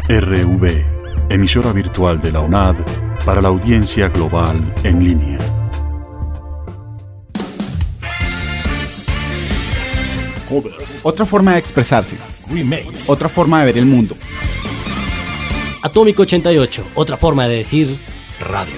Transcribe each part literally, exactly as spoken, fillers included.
R V, emisora virtual de la U N A D para la audiencia global en línea. Covers. Otra forma de expresarse. Remakes. Otra forma de ver el mundo. Atómico ochenta y ocho, otra forma de decir Radio.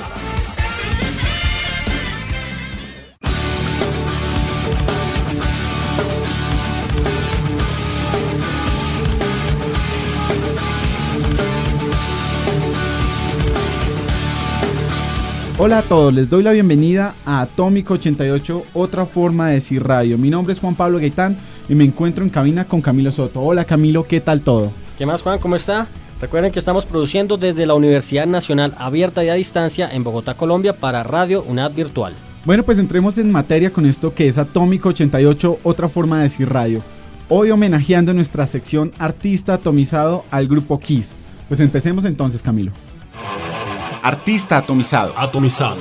Hola a todos, les doy la bienvenida a Atómico ochenta y ocho, otra forma de decir radio. Mi nombre es Juan Pablo Gaitán y me encuentro en cabina con Camilo Soto. Hola Camilo, ¿qué tal todo? ¿Qué más, Juan? ¿Cómo está? Recuerden que estamos produciendo desde la Universidad Nacional Abierta y a Distancia en Bogotá, Colombia, para Radio U N A D Virtual. Bueno, pues entremos en materia con esto que es Atómico ochenta y ocho, otra forma de decir radio. Hoy homenajeando nuestra sección Artista Atomizado al grupo Kiss. Pues empecemos entonces, Camilo. Artista atomizado. Atomizado.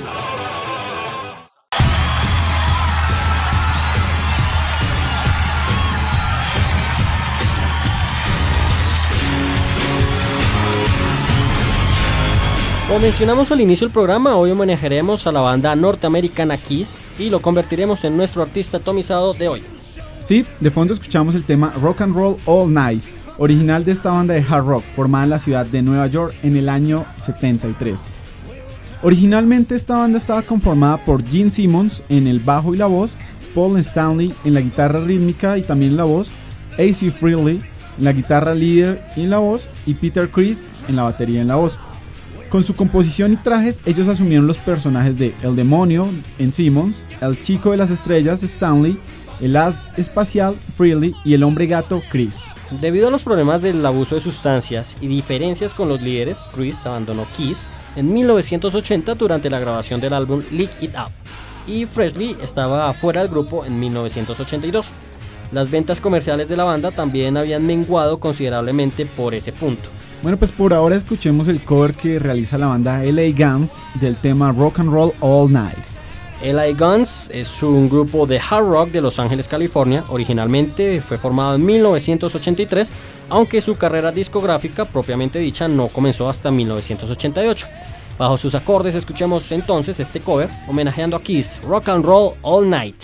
Como mencionamos al inicio del programa, hoy homenajearemos a la banda norteamericana Kiss y lo convertiremos en nuestro artista atomizado de hoy. Sí, de fondo escuchamos el tema Rock and Roll All Night, original de esta banda de hard rock formada en la ciudad de Nueva York en el año setenta y tres. Originalmente esta banda estaba conformada por Gene Simmons en el bajo y la voz, Paul Stanley en la guitarra rítmica y también la voz, A C Frehley en la guitarra líder y en la voz y Peter Criss en la batería y en la voz. Con su composición y trajes, ellos asumieron los personajes de El Demonio en Simmons, El Chico de las Estrellas Stanley, el As Espacial Frehley y el Hombre Gato Criss. Debido a los problemas del abuso de sustancias y diferencias con los líderes, Criss abandonó Kiss en mil novecientos ochenta durante la grabación del álbum Lick It Up y Frehley estaba fuera del grupo en mil novecientos ochenta y dos. Las ventas comerciales de la banda también habían menguado considerablemente por ese punto. Bueno, pues por ahora escuchemos el cover que realiza la banda L A Guns del tema Rock and Roll All Night. L A Guns es un grupo de hard rock de Los Ángeles, California. Originalmente fue formado en mil novecientos ochenta y tres, aunque su carrera discográfica propiamente dicha no comenzó hasta mil novecientos ochenta y ocho. Bajo sus acordes escuchemos entonces este cover homenajeando a Kiss, Rock and Roll All Night.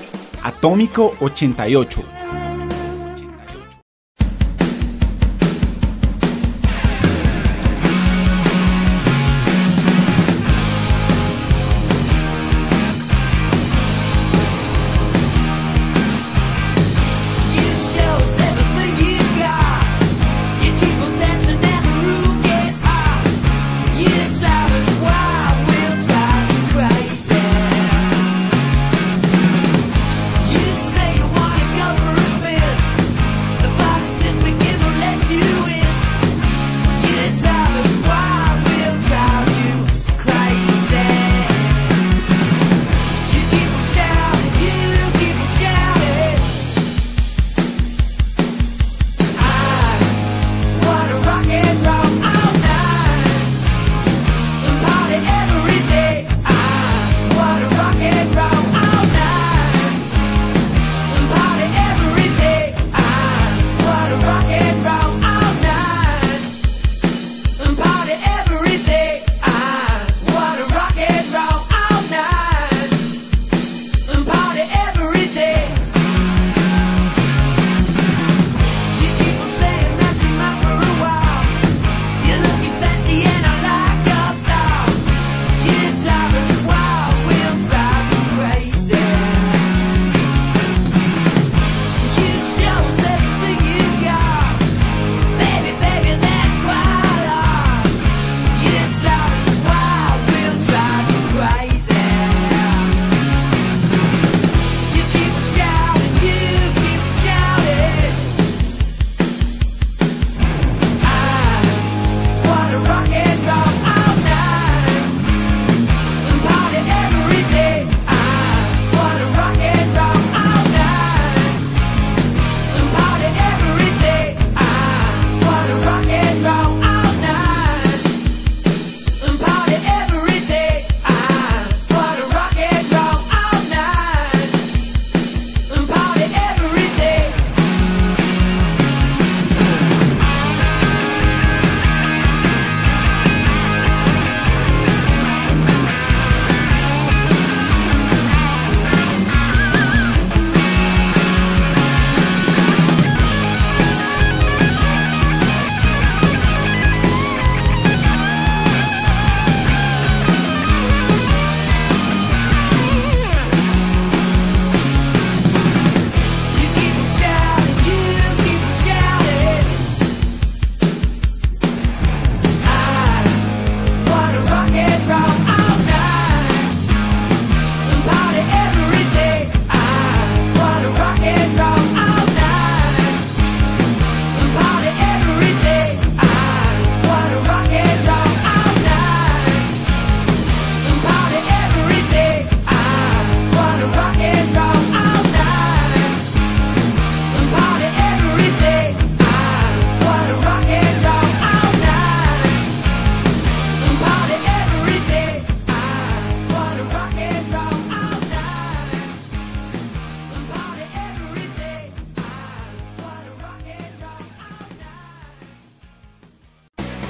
Atómico ochenta y ocho. You say you wanna go for a spin.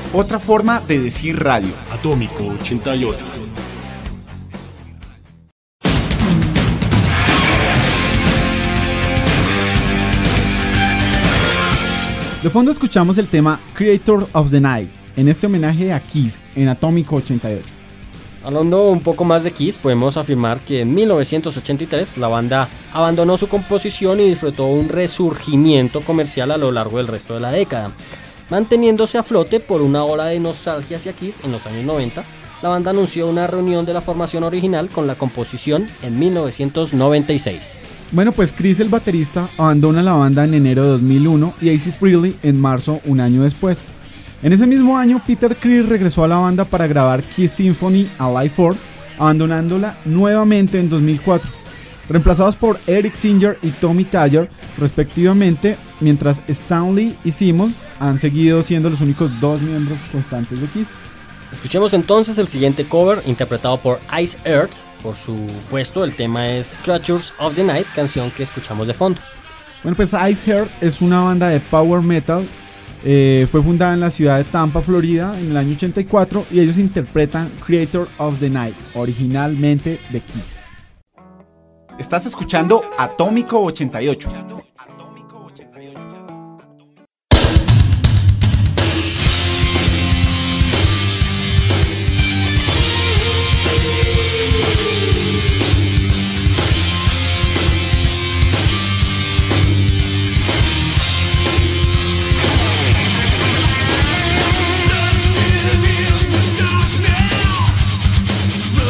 otra forma de decir radio. Atómico ochenta y ocho. De fondo escuchamos el tema Creator of the Night, en este homenaje a Kiss en Atómico ochenta y ocho. Hablando un poco más de Kiss, podemos afirmar que en mil novecientos ochenta y tres la banda abandonó su composición y disfrutó un resurgimiento comercial a lo largo del resto de la década. Manteniéndose a flote por una ola de nostalgia hacia Kiss en los años noventa, la banda anunció una reunión de la formación original con la composición en mil novecientos noventa y seis. Bueno, pues Chris, el baterista, abandona la banda en enero de dos mil uno y Ace Frehley en marzo, un año después. En ese mismo año, Peter Criss regresó a la banda para grabar Kiss Symphony Alive four, abandonándola nuevamente en dos mil cuatro, reemplazados por Eric Singer y Tommy Thayer, respectivamente, mientras Stanley y Simmons han seguido siendo los únicos dos miembros constantes de Kiss. Escuchemos entonces el siguiente cover, interpretado por Ice Earth. Por supuesto, el tema es Creatures of the Night, canción que escuchamos de fondo. Bueno, pues Ice Earth es una banda de power metal. Eh, fue fundada en la ciudad de Tampa, Florida, en el año ochenta y cuatro, y ellos interpretan Creator of the Night, originalmente de Kiss. Estás escuchando Atómico ochenta y ocho.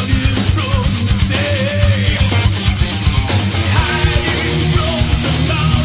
Hiding from the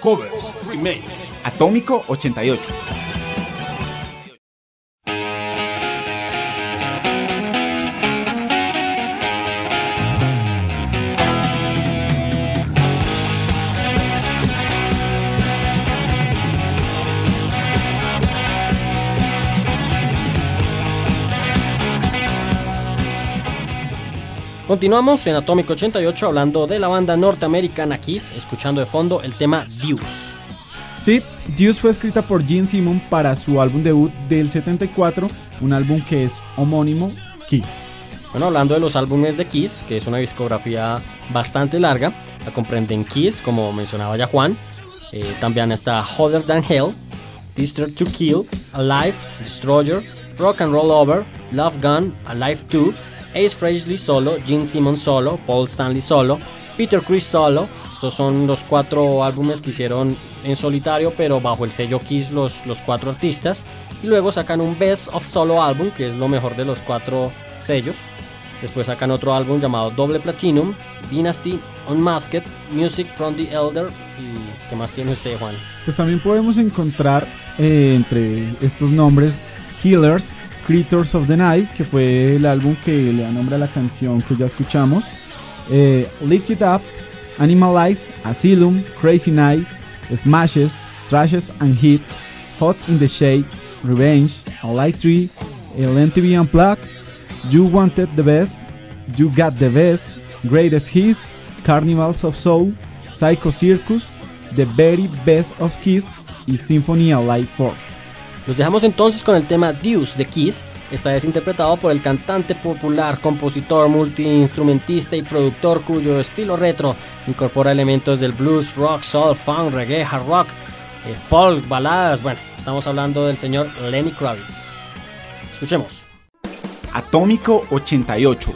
covers, remakes. Atómico ochenta y ocho. Continuamos en Atómico ochenta y ocho hablando de la banda norteamericana Kiss, escuchando de fondo el tema Deuce. Sí, Deuce fue escrita por Gene Simmons para su álbum debut del setenta y cuatro, un álbum que es homónimo, Kiss. Bueno, hablando de los álbumes de Kiss, que es una discografía bastante larga, la comprenden Kiss, como mencionaba ya Juan, eh, también está Hotter Than Hell, Destroy to Kill, Alive, Destroyer, Rock and Roll Over, Love Gun, Alive two, Ace Frehley solo, Gene Simmons solo, Paul Stanley solo, Peter Criss solo. Estos son los cuatro álbumes que hicieron en solitario, pero bajo el sello Kiss los, los cuatro artistas. Y luego sacan un Best of Solo álbum, que es lo mejor de los cuatro sellos. Después sacan otro álbum llamado Double Platinum, Dynasty, Unmasked, Music from the Elder. ¿Y qué más tiene usted, Juan? Pues también podemos encontrar eh, entre estos nombres Killers, Creatures of the Night, que fue el álbum que le da nombre a la canción que ya escuchamos, eh, Lick It Up, Animalize, Asylum, Crazy Night, Smashes, Trashes and Hits, Hot in the Shade, Revenge, Alive three, el M T V Unplugged, You Wanted the Best, You Got the Best, Greatest Hits, Carnivals of Soul, Psycho Circus, The Very Best of Kiss y Symphony Alive four. Los dejamos entonces con el tema Deuce de Kiss, esta vez interpretado por el cantante popular, compositor, multiinstrumentista y productor cuyo estilo retro incorpora elementos del blues, rock, soul, funk, reggae, hard rock, eh, folk, baladas. Bueno, estamos hablando del señor Lenny Kravitz. Escuchemos. Atómico ochenta y ocho.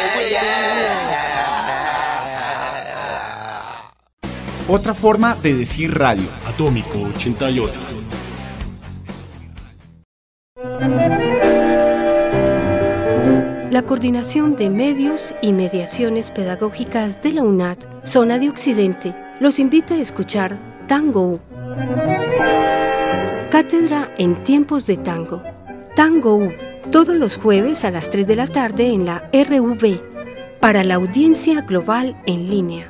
Otra forma de decir radio. Atómico ochenta y ocho. La Coordinación de Medios y Mediaciones Pedagógicas de la UNAD, Zona de Occidente, los invita a escuchar Tango U. Cátedra en tiempos de tango. Tango U, todos los jueves a las tres de la tarde en la R U B, para la audiencia global en línea.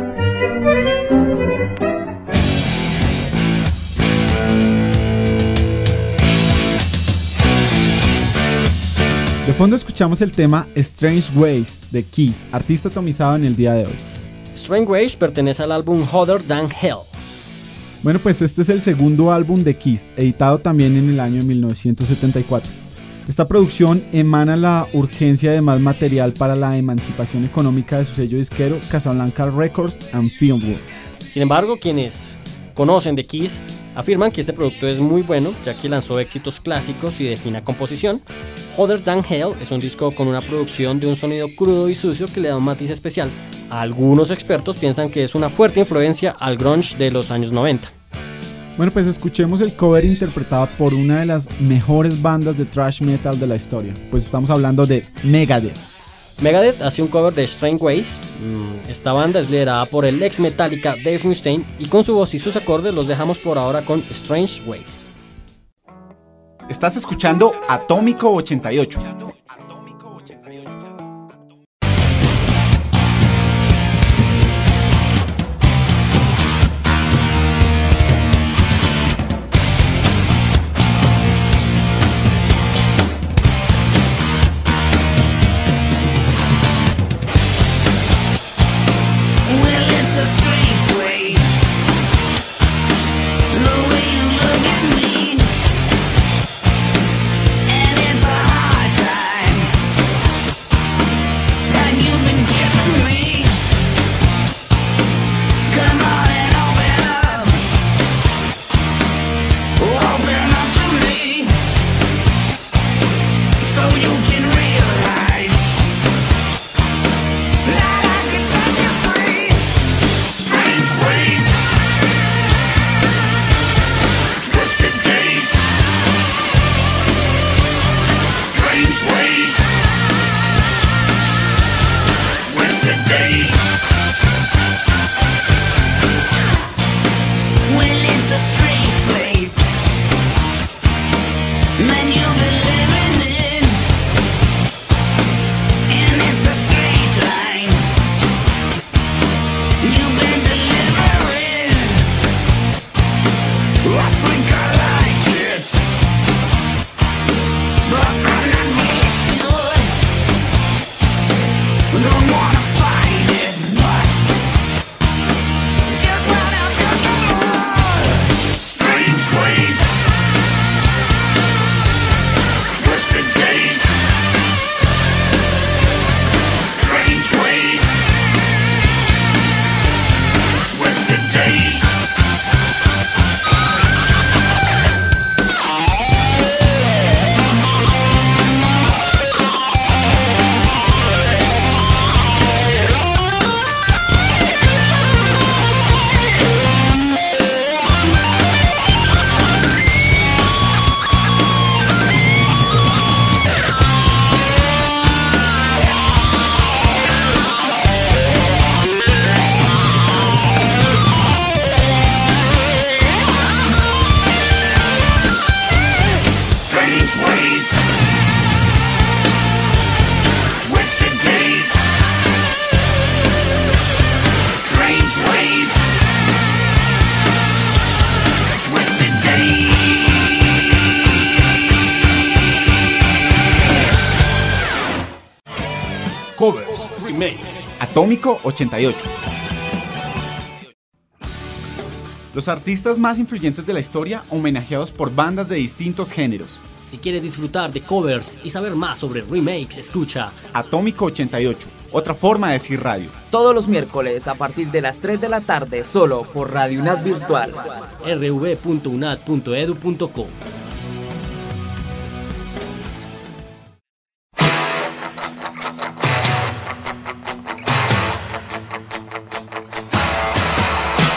De fondo escuchamos el tema Strange Ways de Kiss, artista atomizado en el día de hoy. Strange Ways pertenece al álbum Hotter Than Hell. Bueno, pues este es el segundo álbum de Kiss, editado también en el año mil novecientos setenta y cuatro. Esta producción emana la urgencia de más material para la emancipación económica de su sello disquero Casablanca Records and Filmworks. Sin embargo, quienes conocen de Kiss afirman que este producto es muy bueno, ya que lanzó éxitos clásicos y de fina composición. Hotter Than Hell es un disco con una producción de un sonido crudo y sucio que le da un matiz especial. Algunos expertos piensan que es una fuerte influencia al grunge de los años noventa. Bueno, pues escuchemos el cover interpretado por una de las mejores bandas de thrash metal de la historia. Pues estamos hablando de Megadeth. Megadeth hace un cover de Strange Ways. Esta banda es liderada por el ex Metallica Dave Mustaine y con su voz y sus acordes los dejamos por ahora con Strange Ways. Estás escuchando Atómico ochenta y ocho. Covers, remakes. Atómico ochenta y ocho. Los artistas más influyentes de la historia homenajeados por bandas de distintos géneros. Si quieres disfrutar de covers y saber más sobre remakes, escucha Atómico ochenta y ocho, otra forma de decir radio. Todos los miércoles a partir de las tres de la tarde, solo por Radio UNAD Virtual. r v punto unad punto edu punto co.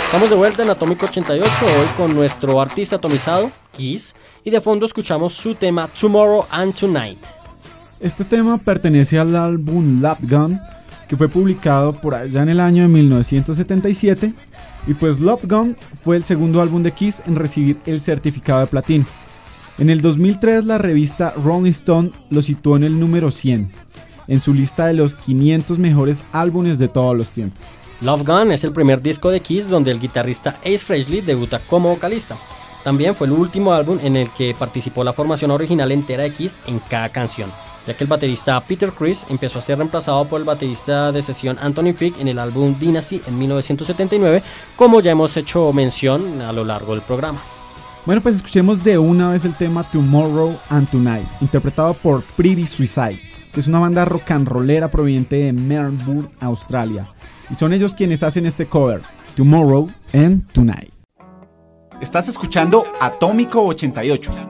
Estamos de vuelta en Atómico ochenta y ocho, hoy con nuestro artista atomizado, Kiss, y de fondo escuchamos su tema Tomorrow and Tonight. Este tema pertenece al álbum Love Gun, que fue publicado por allá en el año de mil novecientos setenta y siete, y pues Love Gun fue el segundo álbum de Kiss en recibir el certificado de platino. En el dos mil tres la revista Rolling Stone lo situó en el número cien, en su lista de los quinientos mejores álbumes de todos los tiempos. Love Gun es el primer disco de Kiss donde el guitarrista Ace Frehley debuta como vocalista. También fue el último álbum en el que participó la formación original entera de Kiss en cada canción, ya que el baterista Peter Criss empezó a ser reemplazado por el baterista de sesión Anthony Fick en el álbum Dynasty en mil novecientos setenta y nueve, como ya hemos hecho mención a lo largo del programa. Bueno, pues escuchemos de una vez el tema Tomorrow and Tonight, interpretado por Pretty Suicide, que es una banda rock and rollera proveniente de Melbourne, Australia. Y son ellos quienes hacen este cover, Tomorrow and Tonight. Estás escuchando Atómico ochenta y ocho.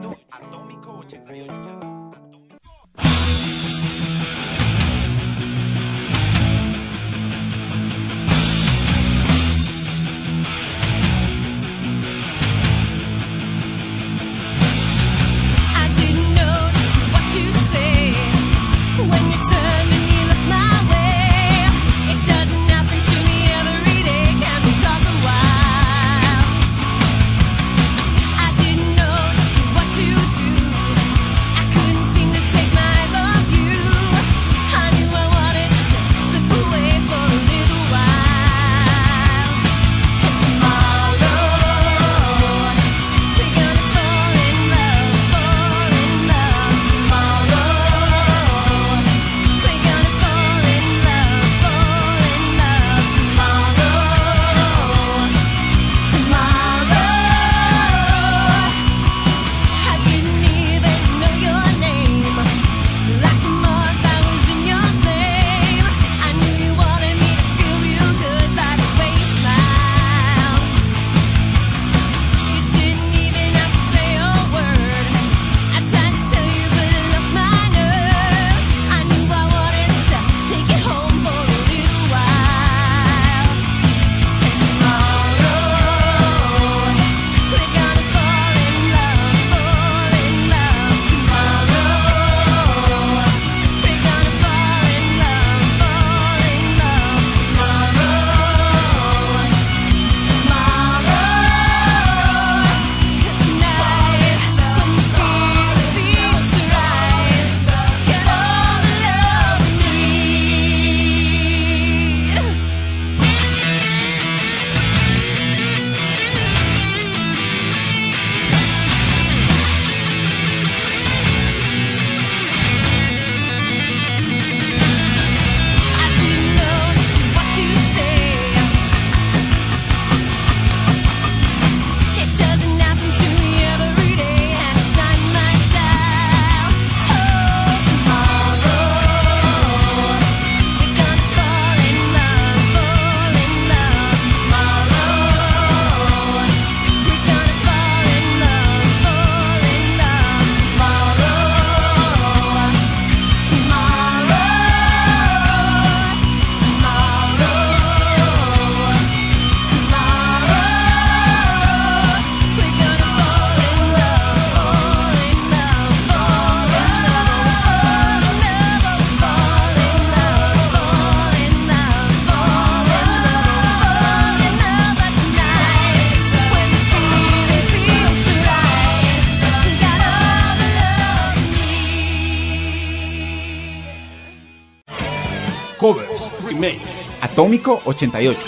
Covers, remakes. Atómico ochenta y ocho.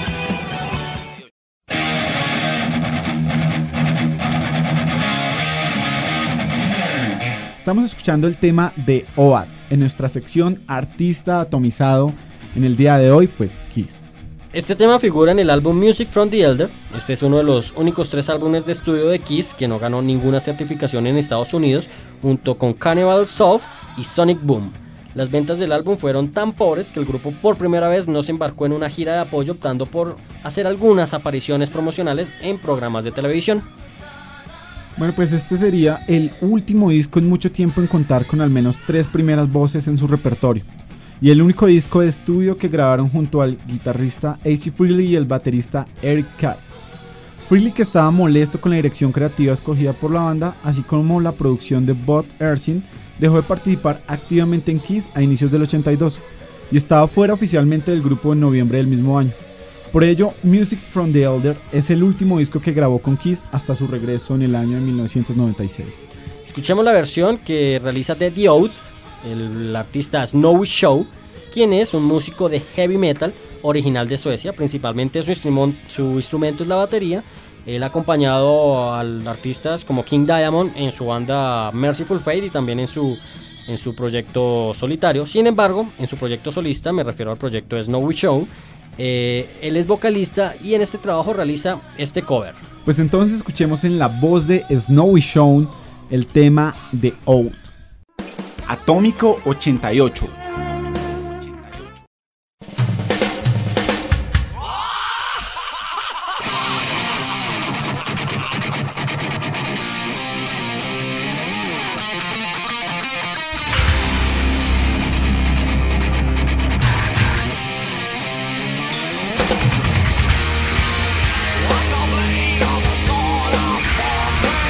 Estamos escuchando el tema de O A D en nuestra sección Artista Atomizado. En el día de hoy, pues Kiss. Este tema figura en el álbum Music from the Elder. Este es uno de los únicos tres álbumes de estudio de Kiss que no ganó ninguna certificación en Estados Unidos, junto con Cannibal Soft y Sonic Boom. Las ventas del álbum fueron tan pobres que el grupo por primera vez no se embarcó en una gira de apoyo, optando por hacer algunas apariciones promocionales en programas de televisión. Bueno, pues este sería el último disco en mucho tiempo en contar con al menos tres primeras voces en su repertorio, y el único disco de estudio que grabaron junto al guitarrista Ace Frehley y el baterista Eric Carr. Frehley, que estaba molesto con la dirección creativa escogida por la banda, así como la producción de Bud Ersin, dejó de participar activamente en Kiss a inicios del ochenta y dos y estaba fuera oficialmente del grupo en noviembre del mismo año. Por ello, Music from the Elder es el último disco que grabó con Kiss hasta su regreso en el año de mil novecientos noventa y seis. Escuchemos la versión que realiza The Oath, el, el artista Snowy Show, quien es un músico de heavy metal original de Suecia. Principalmente su, instrumento, su instrumento es la batería. Él ha acompañado a artistas como King Diamond en su banda Merciful Fate y también en su, en su proyecto solitario. Sin embargo, en su proyecto solista, me refiero al proyecto de Snowy Show, eh, él es vocalista y en este trabajo realiza este cover. Pues entonces escuchemos en la voz de Snowy Show el tema de Oath. Atómico ochenta y ocho.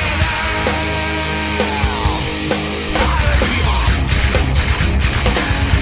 Like a blade of the sword of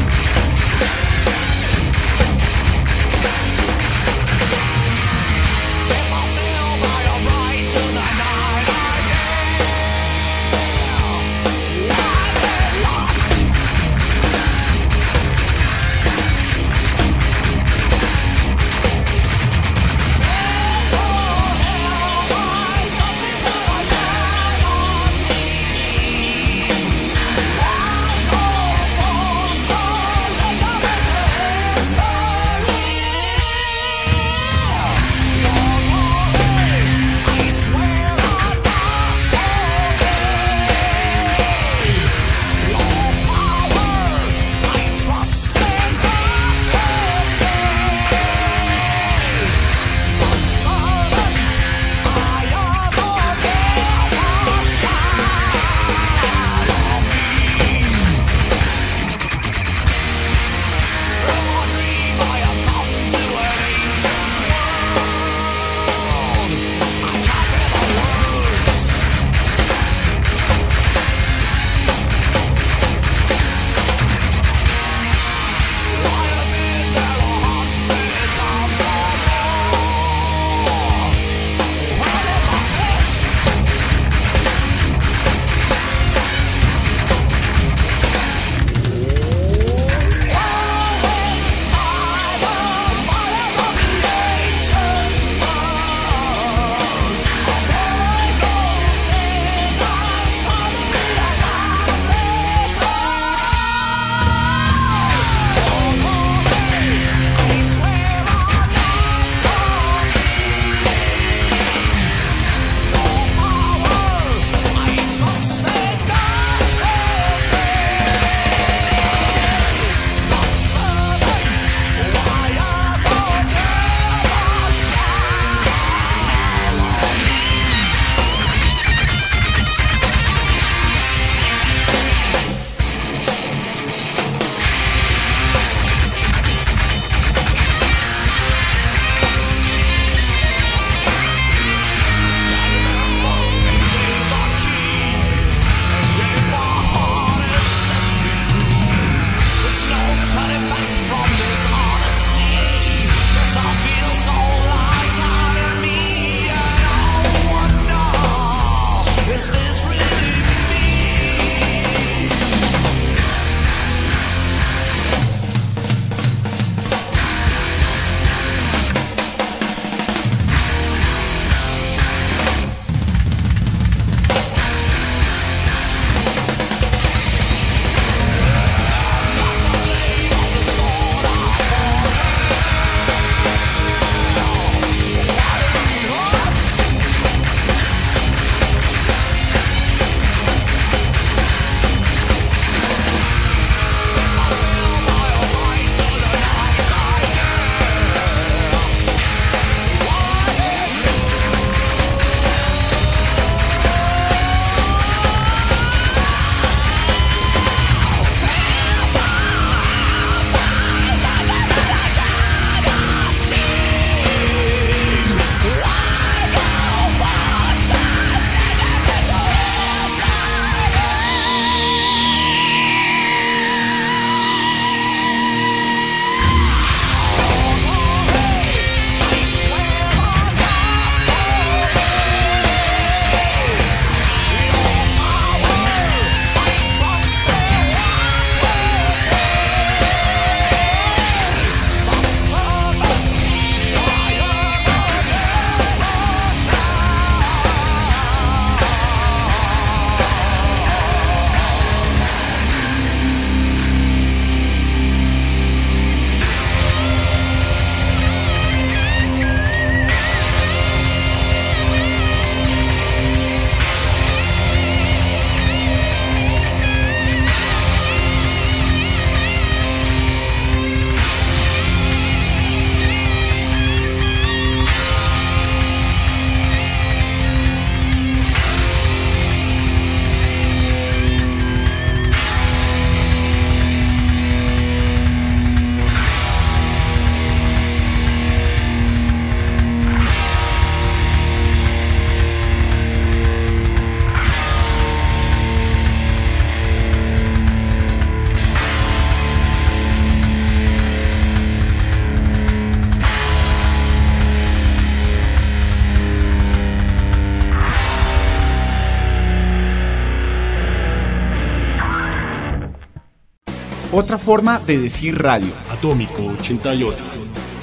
Otra forma de decir radio. Atómico ochenta y ocho.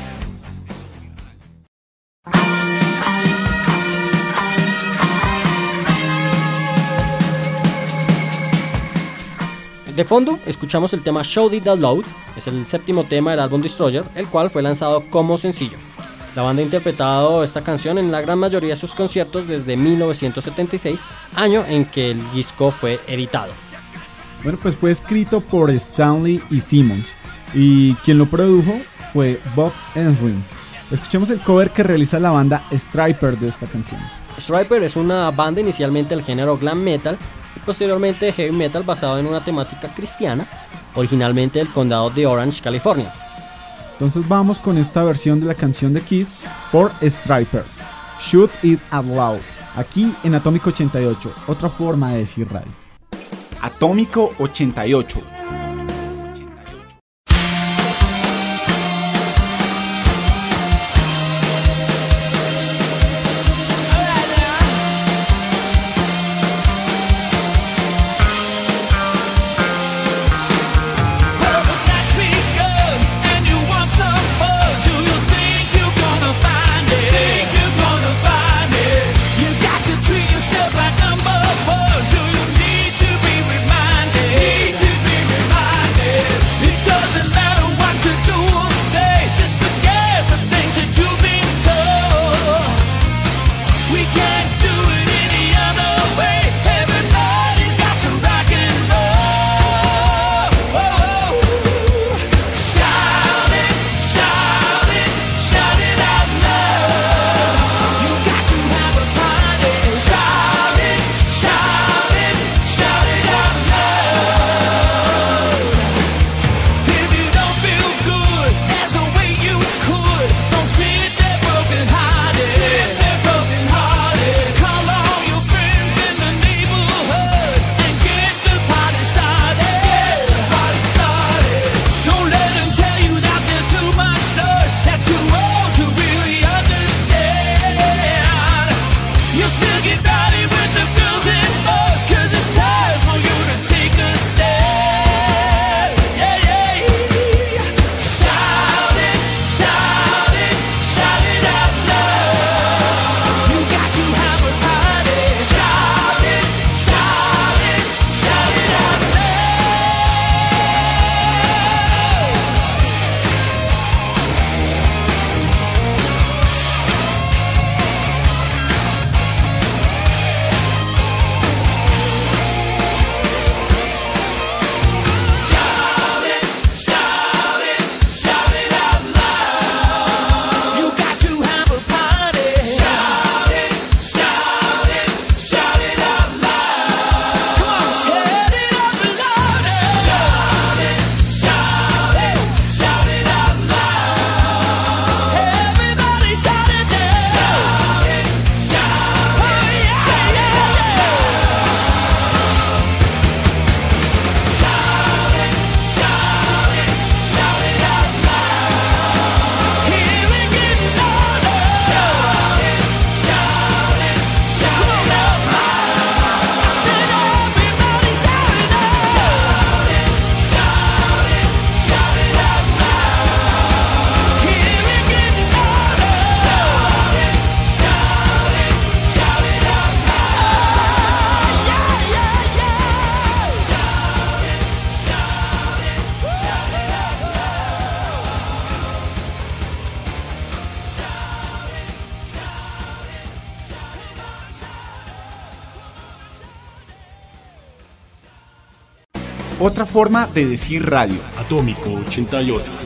De fondo, escuchamos el tema Shout It Out Loud, es el séptimo tema del álbum Destroyer, el cual fue lanzado como sencillo. La banda ha interpretado esta canción en la gran mayoría de sus conciertos desde mil novecientos setenta y seis, año en que el disco fue editado. Bueno, pues fue escrito por Stanley y Simmons, y quien lo produjo fue Bob Ezrin. Escuchemos el cover que realiza la banda Stryper de esta canción. Stryper es una banda inicialmente del género glam metal y posteriormente heavy metal basado en una temática cristiana, originalmente del condado de Orange, California. Entonces vamos con esta versión de la canción de Kiss por Stryper, Shout It Out Loud, aquí en Atómico ochenta y ocho, otra forma de decir radio. Atómico ochenta y ocho. Otra forma de decir radio. Atómico ochenta y ocho.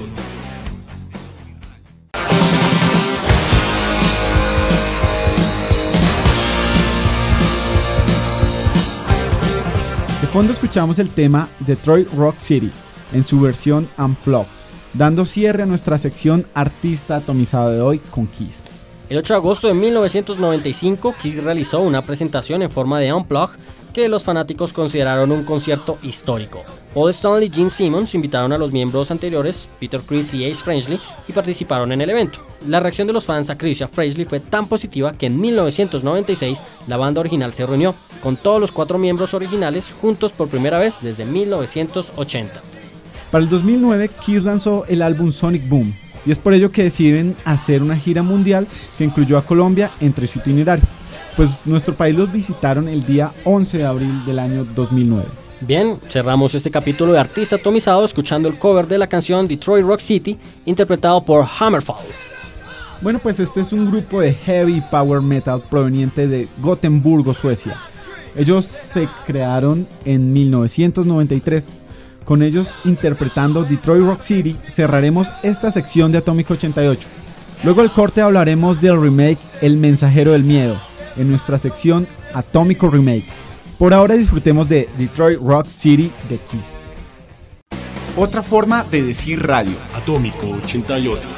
De fondo escuchamos el tema Detroit Rock City en su versión Unplugged, dando cierre a nuestra sección Artista Atomizado de hoy con Kiss. El ocho de agosto de mil novecientos noventa y cinco, Kiss realizó una presentación en forma de Unplugged que los fanáticos consideraron un concierto histórico. Paul Stanley y Gene Simmons invitaron a los miembros anteriores, Peter Criss y Ace Frehley, y participaron en el evento. La reacción de los fans a Criss y a Frehley fue tan positiva que en mil novecientos noventa y seis la banda original se reunió, con todos los cuatro miembros originales juntos por primera vez desde mil novecientos ochenta. Para el dos mil nueve, Kiss lanzó el álbum Sonic Boom, y es por ello que deciden hacer una gira mundial que incluyó a Colombia entre su itinerario, pues nuestro país los visitaron el día once de abril del año dos mil nueve. Bien, cerramos este capítulo de Artista Atomizado escuchando el cover de la canción Detroit Rock City, interpretado por Hammerfall. Bueno, pues este es un grupo de heavy power metal proveniente de Gotemburgo, Suecia. Ellos se crearon en mil novecientos noventa y tres. Con ellos interpretando Detroit Rock City cerraremos esta sección de Atómico ochenta y ocho. Luego del corte hablaremos del remake El Mensajero del Miedo en nuestra sección Atómico Remake. Por ahora disfrutemos de Detroit Rock City de Kiss. Otra forma de decir radio. Atómico ochenta y ocho.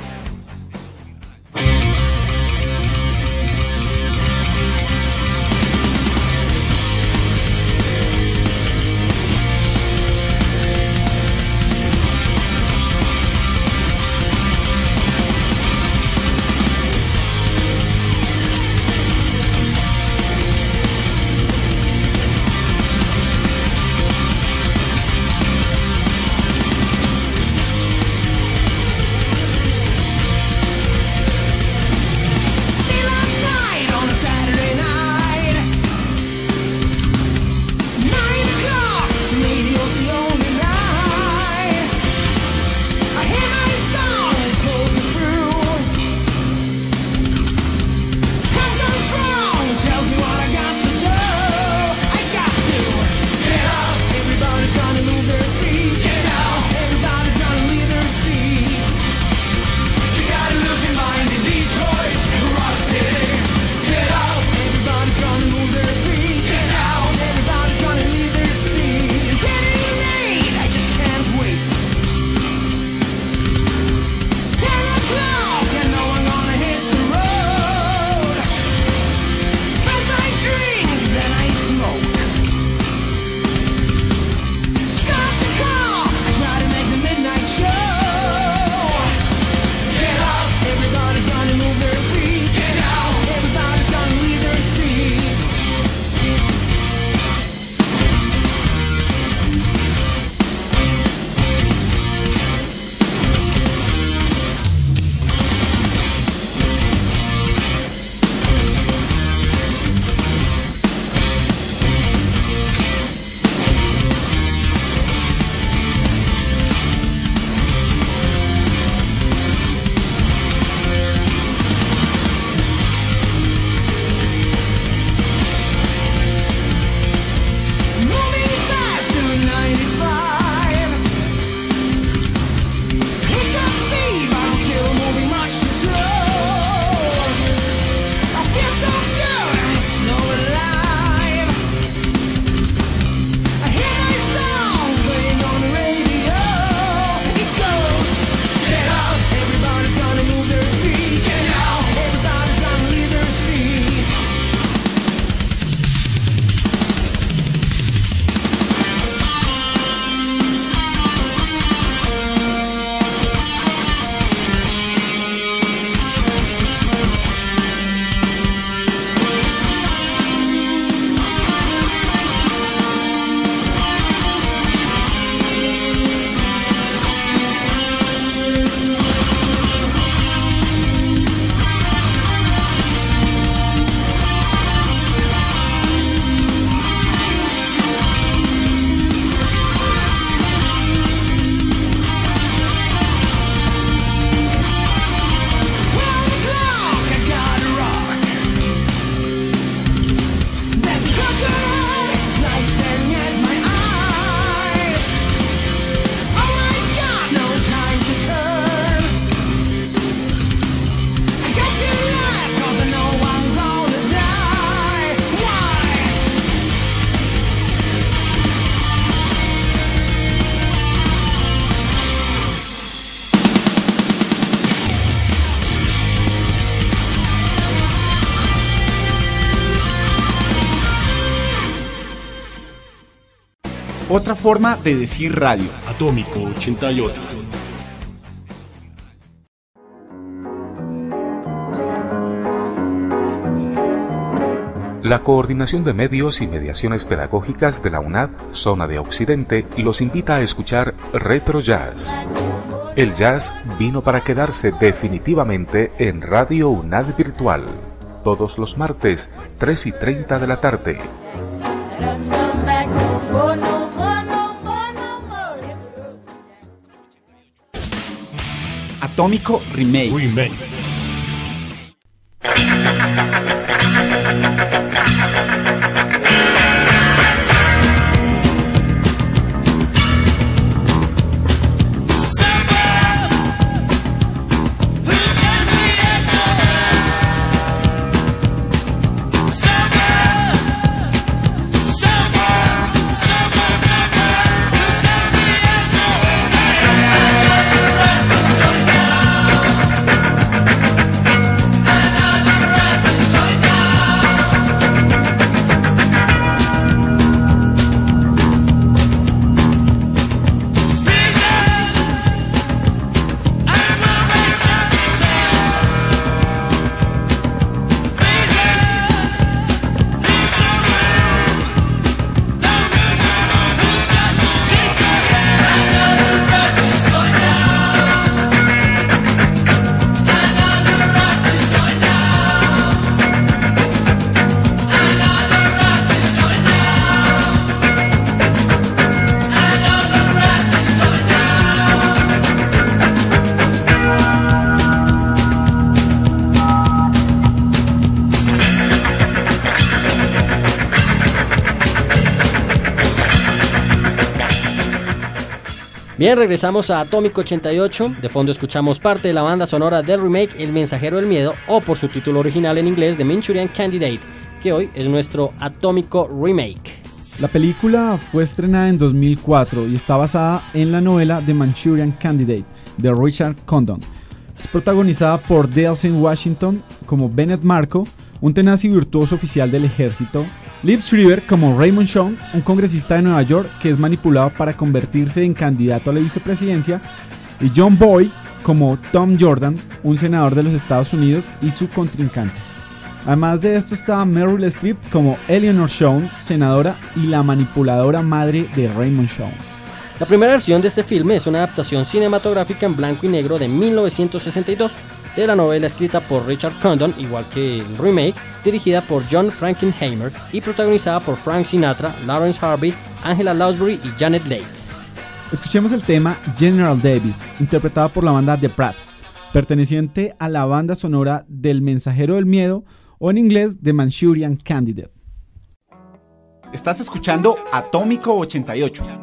Otra forma de decir radio. Atómico ochenta y ocho. La Coordinación de Medios y Mediaciones Pedagógicas de la UNAD, Zona de Occidente, los invita a escuchar Retro Jazz. El jazz vino para quedarse definitivamente en Radio UNAD Virtual, todos los martes, tres y treinta de la tarde. Atómico Remake. Remake. Bien, regresamos a Atómico ochenta y ocho. De fondo escuchamos parte de la banda sonora del remake El Mensajero del Miedo, o por su título original en inglés, The Manchurian Candidate, que hoy es nuestro Atómico Remake. La película fue estrenada en dos mil cuatro y está basada en la novela The Manchurian Candidate de Richard Condon. Es protagonizada por Denzel Washington como Bennett Marco, un tenaz y virtuoso oficial del ejército, Liv Schreiber como Raymond Shaw, un congresista de Nueva York que es manipulado para convertirse en candidato a la vicepresidencia, y John Boyd como Tom Jordan, un senador de los Estados Unidos y su contrincante. Además de esto estaba Meryl Streep como Eleanor Shaw, senadora y la manipuladora madre de Raymond Shaw. La primera versión de este filme es una adaptación cinematográfica en blanco y negro de mil novecientos sesenta y dos de la novela escrita por Richard Condon, igual que el remake, dirigida por John Frankenheimer y protagonizada por Frank Sinatra, Lawrence Harvey, Angela Lansbury y Janet Leigh. Escuchemos el tema General Davis, interpretada por la banda The Brats, perteneciente a la banda sonora del Mensajero del Miedo, o en inglés The Manchurian Candidate. Estás escuchando Atómico ochenta y ocho.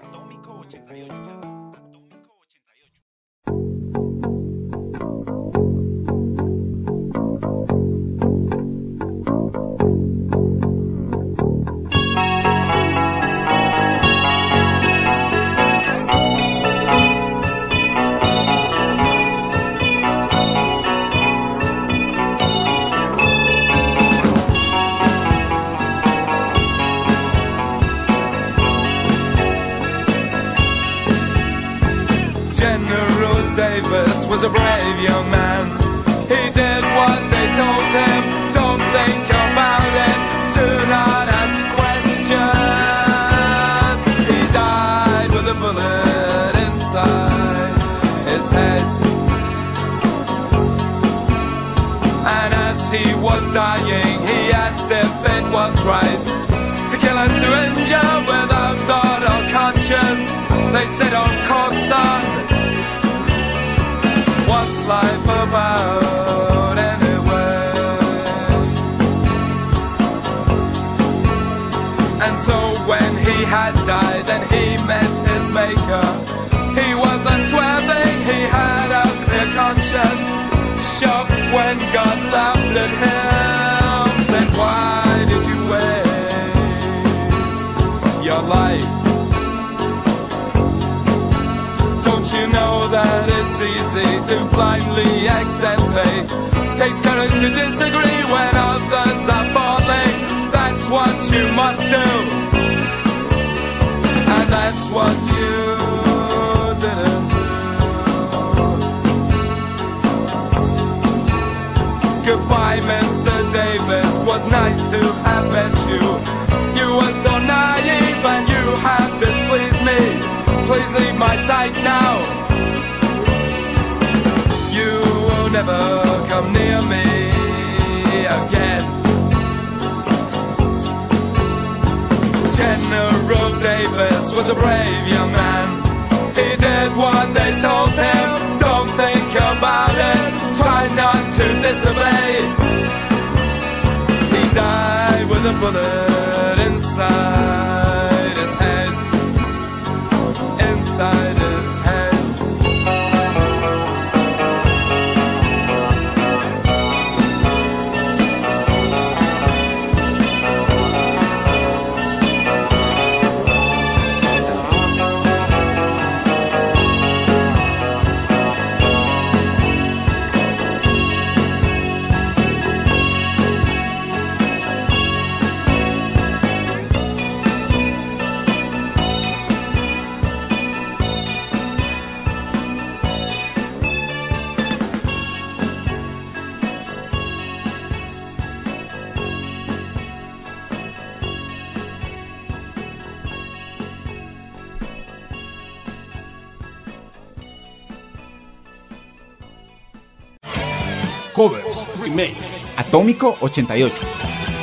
Davis was a brave young man. He did what they told him. Don't think about it. Do not ask questions. He died with a bullet inside his head. And as he was dying, he asked if it was right to kill and to injure without thought or conscience. They said, of course, son. What's life about anyway? And so when he had died and he met his maker, he was unswerving, he had a clear conscience, shocked when God laughed at him, said, why did you waste your life? Don't you know that it's easy to blindly accept fate? Takes courage to disagree when others are falling. That's what you must do, and that's what you didn't do. Goodbye, Mister Davis was was nice to have met you. You were so naive and you have displeased me. Please leave my sight now. You will never come near me again. General Davis was a brave young man. He did what they told him. Don't think about it. Try not to disobey. He died with a bullet inside his head. Inside his head. Covers, remakes. Atómico ochenta y ocho.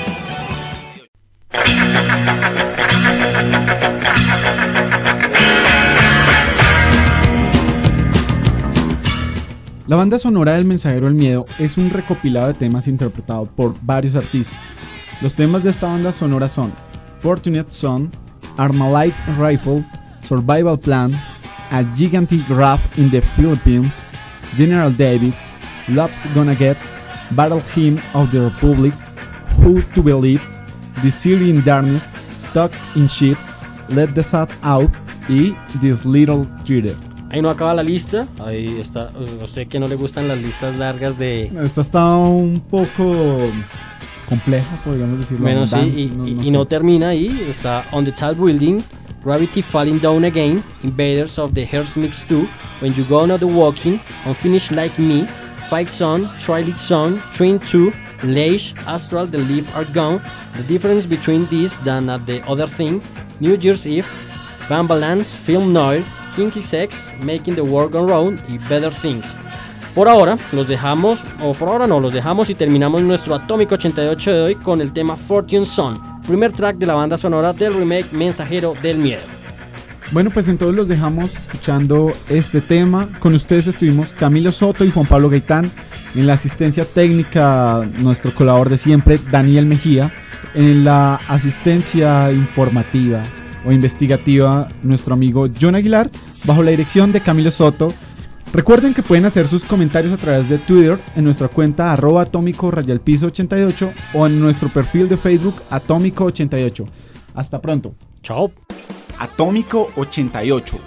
La banda sonora del Mensajero del Miedo es un recopilado de temas interpretado por varios artistas. Los temas de esta banda sonora son Fortunate Son, Armalite Rifle, Survival Plan, A Gigantic Wrath in the Philippines, General David, Love's Gonna Get, Battle Hymn of the Republic, Who to Believe, The City in Darkness, Talk in Shit, Let the Sad Out y This Little Treated. Ahí no acaba la lista, ahí está, a usted que no le gustan las listas largas de... Esta está un poco compleja, podríamos decirlo. Bueno, sí, y, no, no, y sé. no termina ahí, está On the Tall Building, Gravity Falling Down Again, Invaders of the Hearts Mix two, When You Go Not Walking, Unfinished Like Me, Fight Song, Twilight Song, Train two, Leish, Astral, The Leaf Are Gone, The Difference Between This Than at The Other Thing, New Year's Eve, Bambalance, Film Noir, Kinky Sex, Making the World Go Round y Better Things. Por ahora los dejamos, o por ahora no, los dejamos y terminamos nuestro Atómico ochenta y ocho de hoy con el tema Fortune Son, primer track de la banda sonora del remake Mensajero del Miedo. Bueno, pues entonces los dejamos escuchando este tema. Con ustedes estuvimos Camilo Soto y Juan Pablo Gaitán. En la asistencia técnica, nuestro colaborador de siempre, Daniel Mejía. En la asistencia informativa o investigativa, nuestro amigo John Aguilar, bajo la dirección de Camilo Soto. Recuerden que pueden hacer sus comentarios a través de Twitter en nuestra cuenta arroba atómico rayal piso ochenta y ocho o en nuestro perfil de Facebook Atómico ochenta y ocho. Hasta pronto. Chao. Atómico ochenta y ocho.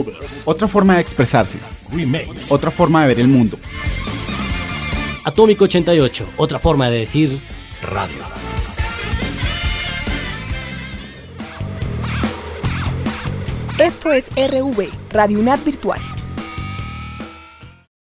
Covers. Otra forma de expresarse. Remakes. Otra forma de ver el mundo. Atómico ochenta y ocho, otra forma de decir radio. Esto es R V, Radio UNAD Virtual.